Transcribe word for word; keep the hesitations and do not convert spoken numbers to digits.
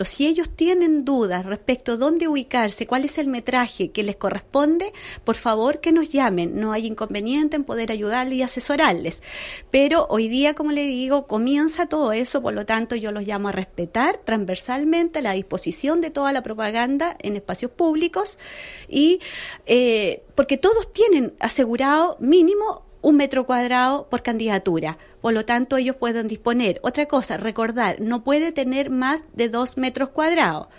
Si ellos tienen dudas respecto a dónde ubicarse, cuál es el metraje que les corresponde, por favor que nos llamen. No hay inconveniente en poder ayudarles y asesorarles. Pero hoy día, como le digo, comienza todo eso, por lo tanto yo los llamo a respetar transversalmente la disposición de toda la propaganda en espacios públicos y eh, porque todos tienen asegurado mínimo un metro cuadrado por candidatura, por lo tanto ellos pueden disponer. Otra cosa, recordar, no puede tener más de dos metros cuadrados.